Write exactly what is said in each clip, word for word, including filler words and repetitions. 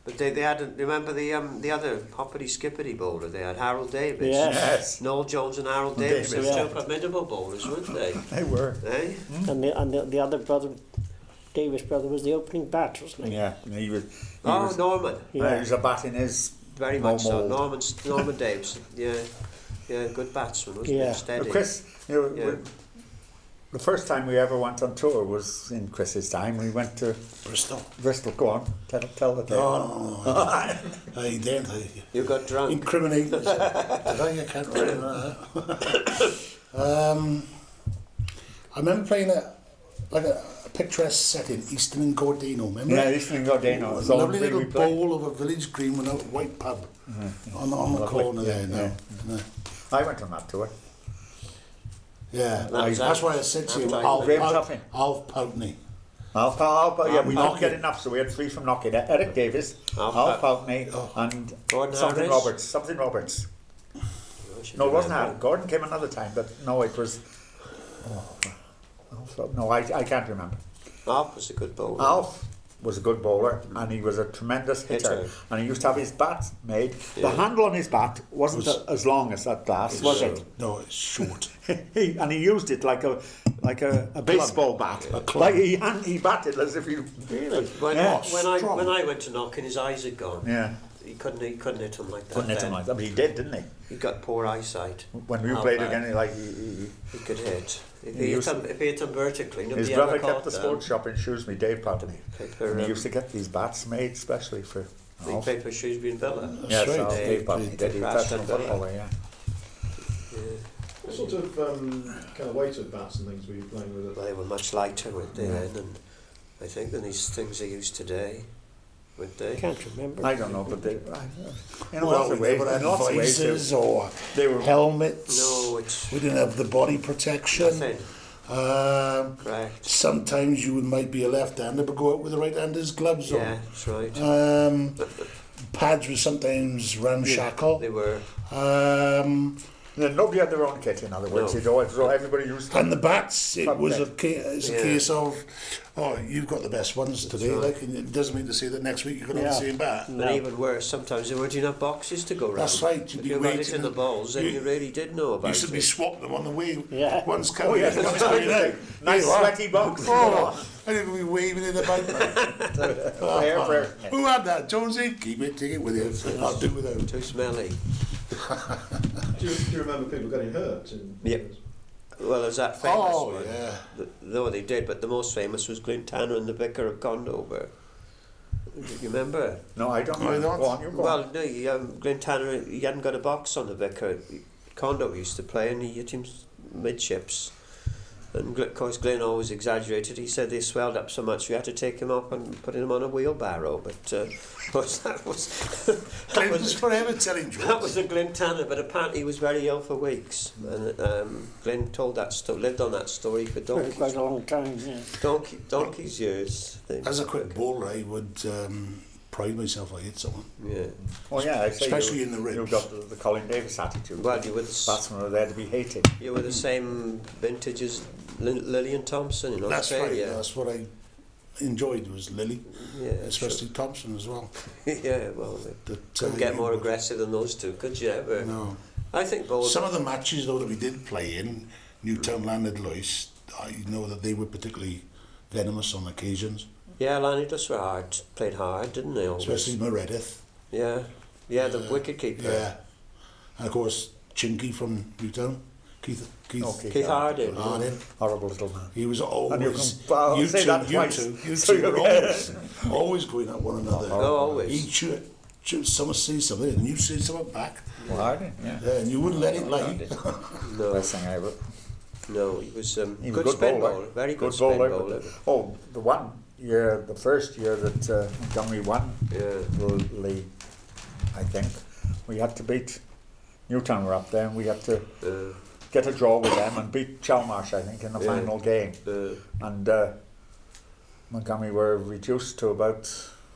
But they, they had, remember the um, the other hoppity skippity bowler, they had Harold Davis. Yes. Yes. Noel Jones and Harold Well, Davis, they Davis, were yeah. two formidable bowlers, weren't they? They were. Eh? And the and the, the other brother, Davis brother, was the opening bat, wasn't he? Yeah, and he was. He Oh, was, Norman. yeah. Yeah. He was a bat in his. Very no much so. mould. Norman, Norman Davis. Yeah. Yeah, good batsman, wasn't Yeah. he? Steady. Well, Chris, you know, Yeah. we- the first time we ever went on tour was in Chris's time. We went to Bristol. Bristol. Go on, tell, tell the tale. Oh, I didn't. I You got drunk. incriminate myself. Did I? I can't remember that. um, I remember playing a like a, a picturesque setting, Easton and Gordino. Remember? Yeah, Eastern Gordino. A It's all lovely we- little we played. bowl of a village green with a white pub Mhm. on, on the Lovely. corner there Yeah, now. yeah. Yeah. I went on that tour. Yeah, That was that's that- why I said to you, that's Alf, Graham Alf, Tuffin. Alf Poutney. Alf, Alf, yeah, Alf we Knockett. didn't get enough, so we had three from Knockett. Eric Davis, Alf Alf Pout- Poutney, Oh. and Gordon something Harris. Roberts. Something Roberts. No, it wasn't Harris. Gordon came another time, but no, it was. Oh, Alf, no, I, I can't remember. Alf was a good bowler. Alf was a good bowler, and he was a tremendous hitter, Hitter. and he used to have his bat made. The Yeah. handle on his bat wasn't Was- a- as long as that glass, was So- it? No, it's short. he, and he used it like a like a, a baseball bat. A club. Like he hand, he batted as if he really. When, Yeah. when I Strong. when I went to Knockin, his eyes had gone. Yeah, He couldn't he couldn't hit him like that. couldn't hit him then. like that, but he did, didn't he? He got poor eyesight. When we How played bad. again, like he, he, He could hit. If He he, hit used him, if he hit him vertically, nobody his ever brother caught kept the them. sports shop in Shrewsbury, Dave Poutney, Paper, and he um, used to get these bats made specially for. Big Alf. paper Shrewsbury and Villa. Yes, right. Alf, They- Dave Poutney they did. He was crashed a at Villa. footballer, yeah. Yeah. What sort of um, kind of weight of bats and things were you playing with? Well, It? they were much lighter, weren't they, Yeah. then? And I think than these things they use today, weren't I they? can't remember. I don't know, but they, in Well, lots of we ways, never had in lots of ways, visors they, or they were. helmets. No, it's We didn't have the body protection. nothing. Um, Correct. sometimes you might be a left-hander but go out with the right-hander's gloves Yeah, that's right. on. Um, pads were sometimes ramshackle. They were. Um, Then nobody had their own kit, in other words, No. you know, it was all- everybody used to. and the bats, it Front was a, deck. ca- it's a Yeah. case of, oh, you've got the best ones today. right. Like, and it doesn't mean to say that next week you're going to have Yeah. the same bat. And even worse, sometimes there weren't enough boxes to go round. That's right, you'd If be you got it waiting in the and- balls, then you- you really did know about You should it. be swapping them on the way. Yeah. One's Oh, coming yes, in, that's one's coming right. out. Nice There you are. sweaty box. Oh, I'm going to be waving it about. Fair, fair. Who had that? Jonesy? Keep it, take it with you. I'll do without. Too smelly. Do you, do you remember people getting hurt? In, Yep. Well, is that famous Oh, one? yeah. The- No, they did, but the most famous was Glyn Tanner and the Vicar of Condover. Do you remember? No, I don't Why know. not? Go on, you go on. Well, no, he, um, Glyn Tanner, he hadn't got a box on the Vicar. Condover used to play and he hit him s- midships. And Gl- of course, Glyn always exaggerated. He said they swelled up so much we had to take him up and put him on a wheelbarrow. But uh, but that was that Glenn was was forever telling jokes. that was a Glyn Tanner. But apparently he was very ill for weeks. And um, Glyn told that sto- lived on that story for For donkey, quite a long time, yeah. donkey donkey's years. I think. As a quick bowler, I would um, pride myself I hit someone. Yeah. Oh, yeah, I say Especially you, in the ribs. You've got the, the Colin Davis attitude. Well, you were the, s- Batsmen are there to be hated. you were the same vintage as Lil- Lillian Thompson in That's right. Australia. That's what I enjoyed was Lily, Yeah, especially Thompson as well. sure. yeah. Well, they That, couldn't uh, get you more would- aggressive than those two, could you ever? No. I think both. Some of the matches though that we did play in Newtown Landed Lois, I know that they were particularly venomous on occasions, Yeah, Lanidus were hard. Played hard, didn't they? Always? especially Meredith. Yeah, yeah. The Uh, wicket keeper. Yeah, and of course Chinky from Newtown, Keith Keith, Okay. Keith Harding. Harding. Horrible little man. He was And you always. can- well, you say two, that you twice. two, you So two you were get- always, always going at one another. Oh, always. He chew, chew, someone say something and you say something back, Well, Harding, yeah. yeah, and you wouldn't let it lie. No, Best thing ever. no. He was um, He was good a good spin bowler. bowler. Very good, Good spin bowler. bowler. Oh, the one year, the first year that uh, Montgomery won Yeah. the league, I think, we had to beat Newtown were up there, and we had to Uh, get a draw with them and beat Chalmarsh, I think, in the Yeah. final game. uh, And uh, Montgomery were reduced to about.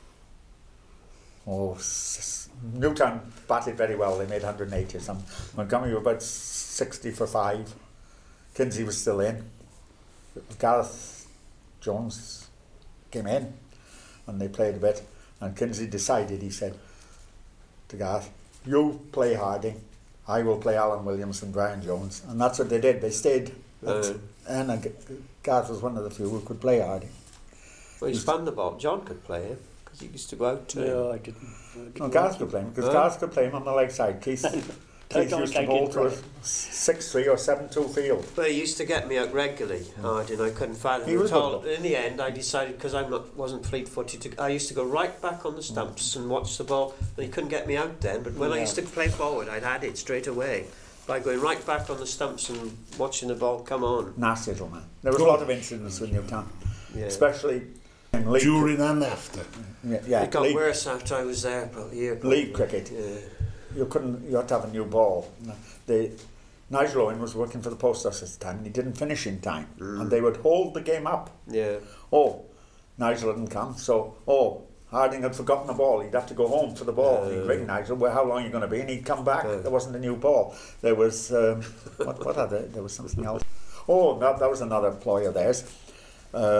Oh, s- Newtown batted very well. They made one hundred eighty or something. Montgomery were about sixty for five. Kinsey was still in. Gareth Jones came in and they played a bit. And Kinsey decided, he said to Garth, you play Harding, I will play Alan Williams and Brian Jones. And that's what they did. They stayed. Uh, And uh, Garth was one of the few who could play Harding. well, he spun the ball. John could play him because he used to go out to him. No, I didn't. I didn't No, Garth like could it. play him, because Huh? Garth could play him on the leg side. Keith, I Keith don't used to like bowl it, to a right. six three or seven two field. But he used to get me out regularly, Harding. I couldn't find him He was at all. good. In the end, I decided, because I wasn't fleet-footed, to, I used to go right back on the stumps and watch the ball. And he couldn't get me out then, but when I Yeah. used to play forward, I'd had it straight away by going right back on the stumps and watching the ball come on. Nasty little man. There was a lot of incidents in Newtown, Yeah. especially in league. During and after. Yeah, yeah, It got league, worse after I was there, probably. a year, probably. league cricket. Yeah. You couldn't. You had to have a new ball. The Nigel Owen was working for the post office at the time, and he didn't finish in time, Mm. and they would hold the game up. Yeah. Oh, Nigel hadn't come, so oh, Harding had forgotten the ball. He'd have to go home for the ball. Uh. He'd ring Nigel, well, how long are you going to be? And he'd come back. Uh. There wasn't a new ball. There was um, what? What other? There was something else. Oh, that, that was another ploy of theirs. Uh,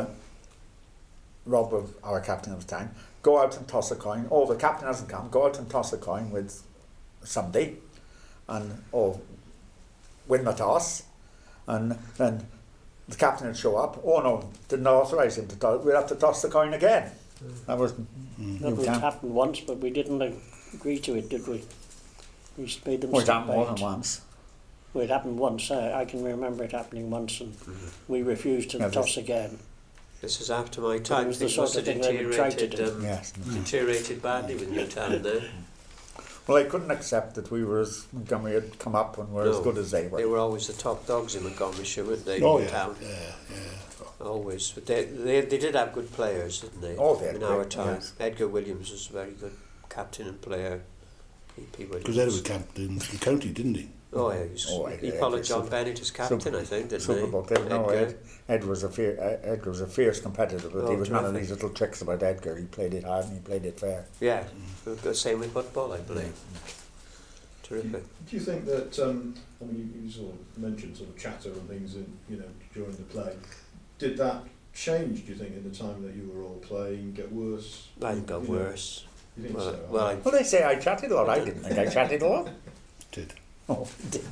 Rob, of our captain of the time, go out and toss a coin. Oh, the captain hasn't come. Go out and toss a coin with somebody, and oh, win the toss, and then the captain would show up. Oh no, didn't authorise him to toss. We'd have to toss the coin again. That was That was Newtown. happened once, but we didn't agree to it, did we? We just made them Well, it stick happened by more it. than once. Well, it happened once. Uh, I can remember it happening once, and we refused to Yeah, toss this- again. This is after my It time. was the Things sort must of have thing they would try to deteriorated, do. um, Yes. deteriorated badly with Newtown there. Well, I couldn't accept that we were as Montgomery had come up and were as No. good as they were. They were always the top dogs in Montgomeryshire, weren't they? Oh, in yeah. Town. Yeah, yeah. Always. But they, they they did have good players, didn't they? Oh, they had in our great, time. yes. Edgar Williams was a very good captain and player. P P Williams. Because Ed was captain of the county, didn't he? Oh, yeah, he, was, Oh, he Ed- followed Ed- John super- Bennett as captain, super- I think, didn't Super he? Bowl. They, no, Edgar. Ed, Ed was a fier, uh, Edgar was a fierce competitor, but Oh, he was none of terrific. these little tricks about Edgar. He played it hard and he played it fair. Yeah, the same with football, I believe. Terrific. Do you think that, um, I mean, you, you sort of mentioned sort of chatter and things in, you know, during the play. Did that change, do you think, in the time that you were all playing, get worse? I think it got You know, worse. You think Well, so? well, I, Well, they say I chatted a lot. I didn't think I chatted a lot. Did. Oh, I did.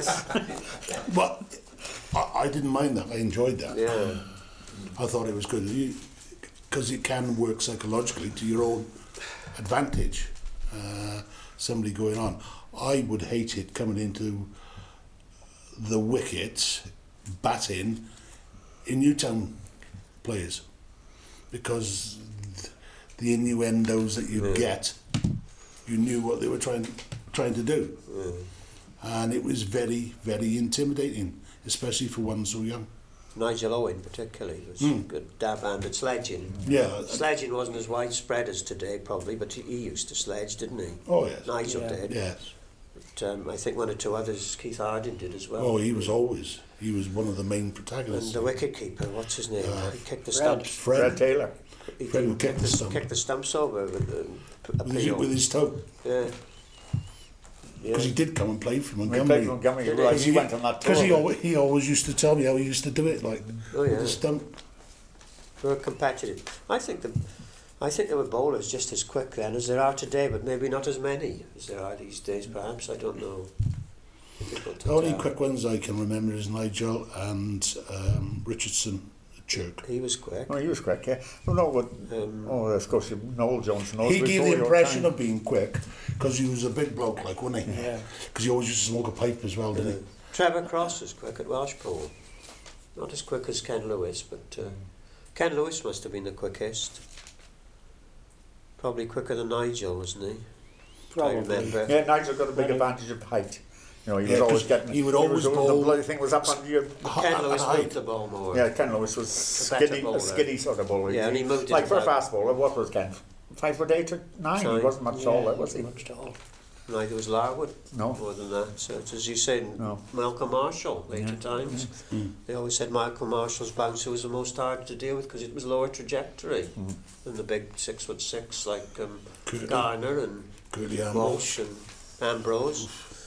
I, But I, I didn't mind that. I enjoyed that. yeah. I thought it was good because it can work psychologically to your own advantage. Uh, somebody going on. I would hate it coming into the wicket, batting in Newtown players because the innuendos that you'd Yeah. get, you knew what they were trying trying to do, Yeah. and it was very very intimidating, especially for one so young. Nigel Owen, particularly, was Mm. good dab hand at sledging. Yeah. Sledging wasn't as widespread as today, probably, but he, he used to sledge, didn't he? Oh yes. Nigel Yeah. did. Yes. But, um, I think one or two others, Keith Harding did as well. Oh, he was always. He was one of the main And protagonists. the wicket keeper, what's his name? Uh, he kicked the Fred. stumps. Fred Fred, Taylor. He Fred would kick kicked the the, stump. kicked the stumps over with a, a with, his, peel. with his toe, Yeah. because Yeah. he did come and play for We Montgomery. played Montgomery. Did Right, he? he went on that tour. Because he always, he always used to tell me how he used to do it, like Oh, with yeah. the stump. They were competitive. I think the, I think there were bowlers just as quick then as there are today, but maybe not as many as there are these days. Perhaps I don't know. Difficult to The only tell. quick ones I can remember is Nigel and um, Richardson at Chirk. He was quick. Oh, he was quick, yeah. Well, no, but, Um, oh, of course, you- Noel Johnson. knows He gave before the your impression time. of being quick because he was a big bloke, like, wasn't he? Yeah. Because he always used to smoke a pipe as well, didn't uh, Trevor Cross was quick at Welshpool. Not as quick as Ken Lewis, but uh, Ken Lewis must have been the quickest. Probably quicker than Nigel, wasn't he? I Probably. remember. Yeah, Nigel got a big Very- advantage of height. You know, he Yeah, was always 'cause getting. he would always was, bowl- The bloody thing was up on your. Ken at Lewis height. moved the ball more. Yeah, Ken Lewis was A better skinny, a bowler. skinny sort of bowler. Yeah, and he moved it like for a about- fast bowler. What was Ken? Five foot eight or nine. Sorry. He wasn't much Yeah, taller, was he? Much tall. Neither was Larwood. No. More than that. So it's as you said, No. Malcolm Marshall later times. Mm. They always said Michael Marshall's bouncer was the most hard to deal with because it was lower trajectory Mm. than the big six foot six like um, Curly. Garner and Curly Ambrose. Walsh and Ambrose.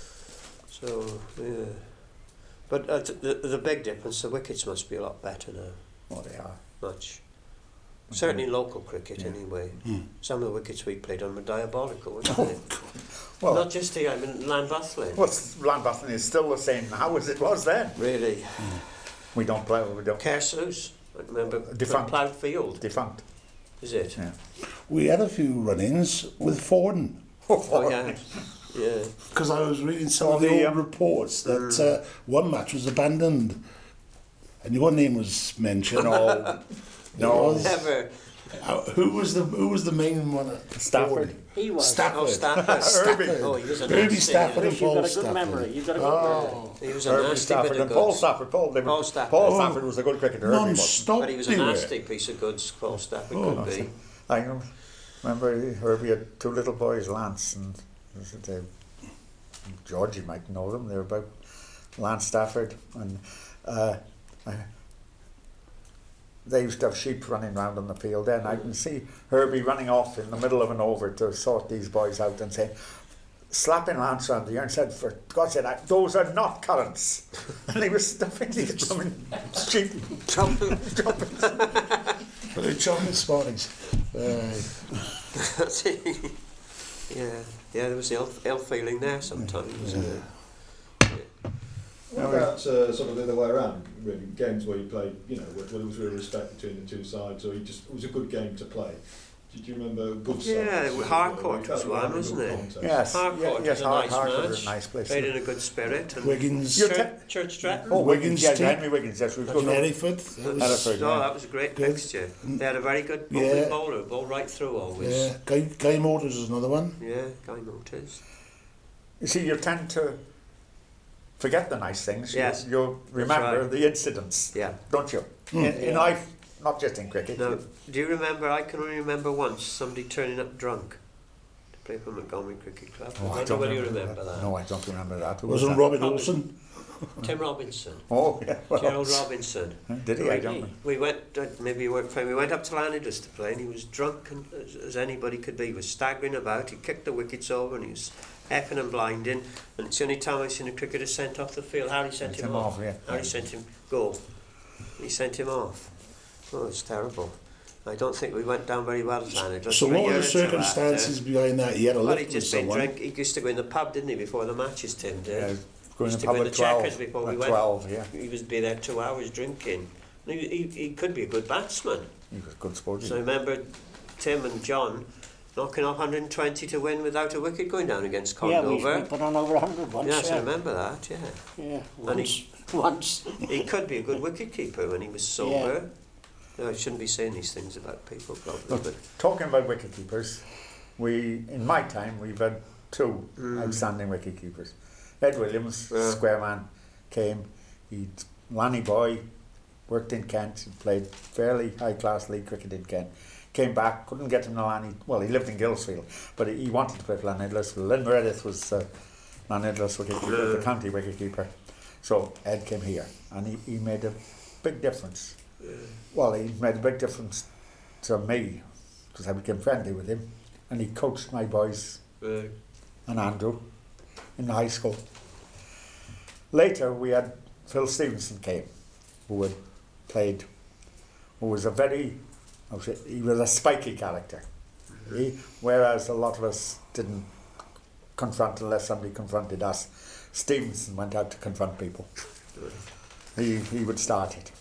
So yeah, but uh, t- the the big difference, the wickets must be a lot better now. Oh, they are. Much. Certainly in local cricket, Yeah. anyway. Mm. Some of the wickets we played on were diabolical, weren't Oh, they? Well, Not just here, I mean, Llanbathlin. well, Llanbathlin is still the same now as it was then. Really. We don't play, we don't. Kersluis, I remember, Defunct. ploughed field, Defunct. is it? Yeah. We had a few run-ins with Forden. Oh, yeah. Yeah. Because I was reading some Oh, of the the, old um, reports that uh, one match was abandoned, and your name was mentioned. Or No. was, Never. uh, who was the who was the main one? At Stafford. Forden? He was. Stafford. Oh, Stafford. Stafford. Oh, he was a Herbie nasty, Stafford yeah. and You've got Paul a good Stafford. memory. You've got a good memory. Oh, He was a Herbie nasty Stafford bit of and Paul goods. Stafford. Paul, they were, Paul Stafford. Paul Oh. Stafford was a good cricketer. Herbie wasn't. non-stop. But he was a they were. nasty piece of goods, Paul Stafford Oh, could be. I rem- remember Herbie had two little boys, Lance and they, George, you might know them. They were about Lance Stafford, and uh, I, they used to have sheep running around on the field. Then I can see Herbie running off in the middle of an over to sort these boys out and saying, slapping Lance around the ear and said, "For God's sake, those are not currants." And he was stuffing these blooming sheep. Trouble. But they're chocolate Smarties. Uh, yeah, yeah, there was ill, ill feeling there sometimes, wasn't there? What about uh, sort of the other way around? Really, games where you played, you know, where, where there was real respect between the two sides, or you just it was a good game to play. Did you remember good sides? Yeah, as Harcourt well? You felt was you were one, having a wasn't good it? contest. Yes, Harcourt yeah, was yes, a Har- nice Harcourt match. was a nice place. Played in a good spirit. And Wiggins. You're Church, te- Church Stratton. Oh, Wiggins, Wiggins yeah, team. Henry Wiggins, yes, we was in good. Hereford. That was, Hereford. Oh, yeah. that was a great Good. mixture. They had a very good Yeah. opening bowler, bowled right through always. yeah, Guy, Guy Motors was another one. Yeah, Guy Motors. You see, you tend to forget the nice things. You- Yes. You, remember right. the incidents, Yeah. don't you? In, in Yeah. life, not just in cricket. Now, do you remember, I can only remember once, somebody turning up drunk to play for Montgomery Cricket Club. Oh, I don't know whether you remember that. No, I don't remember that. Who Wasn't that? Robin Robin. Olsen? Tim Robinson. Oh, yeah. Well, Gerald Robinson. did he? I don't We, know. we went, uh, maybe you weren't playing, we went up to Lanidus to play and he was drunk and, as, as anybody could be. He was staggering about, he kicked the wickets over and he was effing and blinding. And it's the only time I've seen a cricketer sent off the field. Harry sent Sent him, him off. off, yeah. Harry sent him, go. He sent him off. Oh, it's terrible. I don't think we went down very well at Lanidus. So for a what were year the or two circumstances after. behind that? He had a Well, lift he with just didn't someone. drink. He used to go in the pub, didn't he, before the matches, Tim did. Yeah, going Used to to go in pub the at checkers twelve. before we At went. twelve, yeah. He would be there two hours drinking. And He, he, he could be a good batsman. He was a good sport. So I remember Tim and John knocking off one hundred twenty to win without a wicket going down against Yeah, we, we Condover. put on over one hundred once. Yes, I yeah. remember that, yeah. Yeah, And once. once. He could be a good wicket keeper when he was sober. No, I shouldn't be saying these things about people, probably. Look, But talking about wicket keepers, we in my time we've had two Mm. outstanding wicket keepers. Ed Williams, Yeah. square man, came. He Lanny boy, worked in Kent, he played fairly high class league cricket in Kent. Came back, couldn't get him to Lanny. Well, he lived in Gilsfield, but he, he wanted to play for Lanidlis. Lynn Meredith was uh, Lanidlis wicket keeper, the county wicket keeper. So Ed came here, and he, he made a big difference. Well, he made a big difference to me because I became friendly with him, and he coached my boys uh, and Andrew in high school. Later, we had Phil Stevenson came, who had played, who was a very, I would say, he was a spiky character. He, whereas a lot of us didn't confront unless somebody confronted us. Stevenson went out to confront people. He he would start it.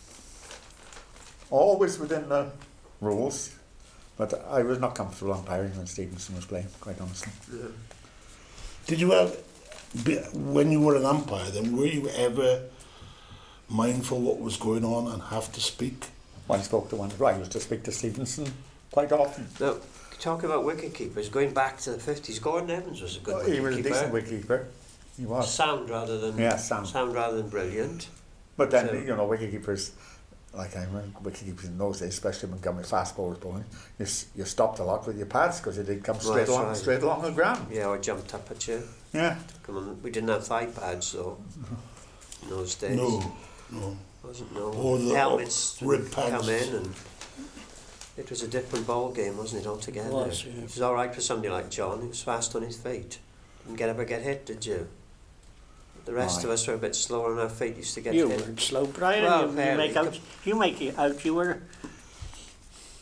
Always within the rules, but I was not comfortable umpiring when Stevenson was playing, quite honestly. yeah. Did you have, be- when you were an umpire, then were you ever mindful what was going on and have to speak? When I spoke to one, I used to speak to Stevenson quite often. Now, talking about wicket keepers, going back to the fifties, Gordon Evans was a good Well, wicket he was a keeper. decent wicketkeeper. He was. Sound rather than Yeah, sound. sound rather than brilliant. But then, So- you know, wicketkeepers, like I remember wicketkeepers in those days, especially when Montgomery fast bowlers bowling, you, s- you stopped a lot with your pads because they did come straight That's along, right. straight along the ground. Yeah, or jumped up at you. Yeah. Come on, we didn't have thigh pads though in those days. No, no. Wasn't no Or the helmets rib would pads. come in, and it was a different ball game, wasn't it altogether? It was, yeah. It was all right for somebody like John, who was fast on his feet. Didn't get ever get hit, did you? The rest Aye. of us were a bit slower on our feet. Used to get You hit. weren't slow, Brian. Well, you, you fairly. make out. You make it out. You were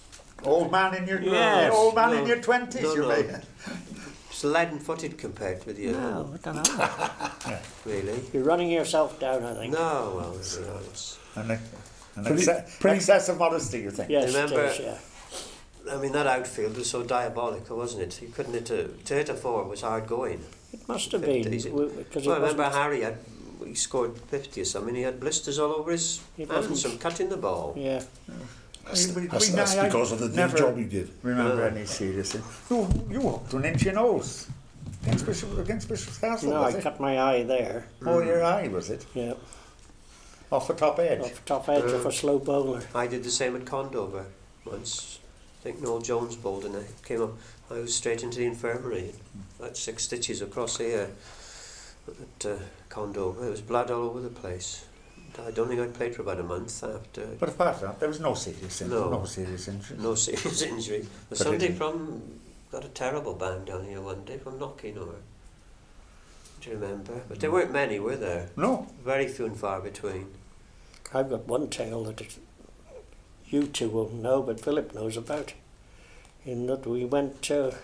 Old man in your Yes. old man No. in your twenties, No, you're no. making. It's leaden-footed compared with you, No, I don't know. really. You're running yourself down, I think. No, well, you know, it's, An, an Pretty- exce- pretty- excessive modesty, you think? Yes, Remember- it is, yeah. I mean, that outfield was so diabolical, wasn't it? You couldn't hit a, to hit a four was hard going. It must have Fifty, been. is it? w- Because Well, I it remember wasn't, Harry had, he scored fifty or something, he had blisters all over his It hands wasn't- from cutting the ball. yeah. That's, We- we- that's, we- that's I- I because of the never- job he did. Remember Uh. any serious? You you hooked one into your nose against Bishop against Bishop's Castle, No, was I it? cut my eye there. Oh, your eye was it? Yeah. Off the top edge. Off the top edge of a slow bowler. I did the same at Condover once. I think Noel Jones bowled and I came up, I was straight into the infirmary. I had six stitches across here at uh, Condover. There was blood all over the place. I don't think I played for about a month after. But apart from that, there was no serious injury. No. No, serious injury. No serious injury. But But somebody it- from got a terrible bang down here one day from knocking over. Do you remember? But there weren't many, were there? No. Very few and far between. I've got one tale that it, you two won't know, but Philip knows about. In that we went to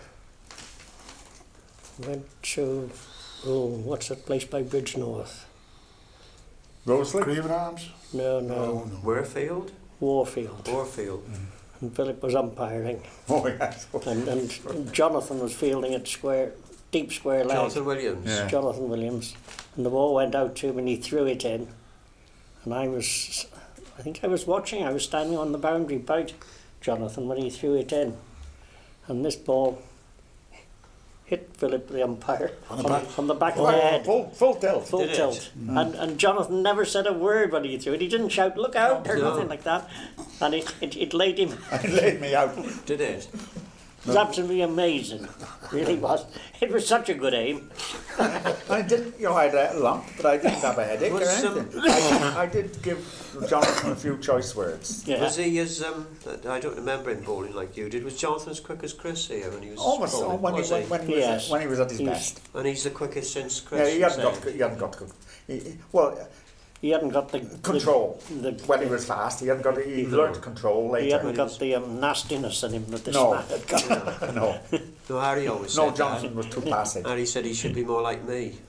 went to oh, what's that place by Bridge North? Rosalie? Craven Arms? No, no, No, no. Warfield? Warfield. Warfield. And Philip was umpiring, Oh, yes. and, and Jonathan was fielding at square, deep square leg. Jonathan Williams. Yeah. Jonathan Williams, and the ball went out to him and he threw it in, and I was, I think I was watching, I was standing on the boundary by Jonathan when he threw it in, and this ball hit Philip the umpire On on, the back? on the back of Oh, the head, full, full tilt. full Did it? tilt, and, and Jonathan never said a word when he threw it. He didn't shout "look out" or No. nothing like that, and it, it, it laid him. It laid me out. Did it? It was absolutely amazing, really was. It was such a good aim. I didn't, you know, I had a lump, but I didn't have a headache or Was, um, anything. I, I did give Jonathan a few choice words. Yeah. Was he as, um, I don't remember him bowling like you did. Was Jonathan as quick as Chris here when he was Almost bowling? oh, when, he, was when, when, he was, Yes. when he was at his He was- best. And he's the quickest since Chris. Yeah, he you hadn't got, say? he hadn't got he, he- well, He hadn't got the control. The, the, When he was fast, he hadn't got, he No. learned to control he later. hadn't got the um, nastiness in him that this No. man had got. No, No, Harry always no, said Jonathan was too passive. that. Harry said he should be more like me.